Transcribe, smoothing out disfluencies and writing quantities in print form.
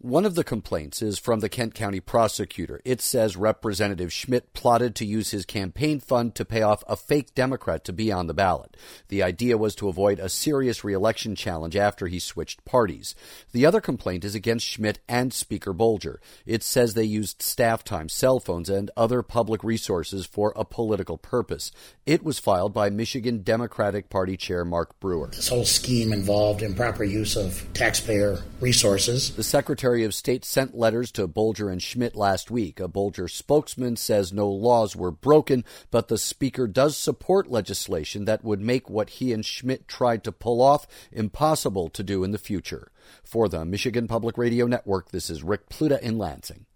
One of the complaints is from the Kent County prosecutor. It says Representative Schmidt plotted to use his campaign fund to pay off a fake Democrat to be on the ballot. The idea was to avoid a serious re-election challenge after he switched parties. The other complaint is against Schmidt and Speaker Bolger. It says they used staff time, cell phones, and other public resources for a political purpose. It was filed by Michigan Democratic Party Chair Mark Brewer. This whole scheme involved improper use of taxpayer resources. The Secretary of State sent letters to Bolger and Schmidt last week. A Bolger spokesman says no laws were broken, but the Speaker does support legislation that would make what he and Schmidt tried to pull off impossible to do in the future. For the Michigan Public Radio Network, this is Rick Pluta in Lansing.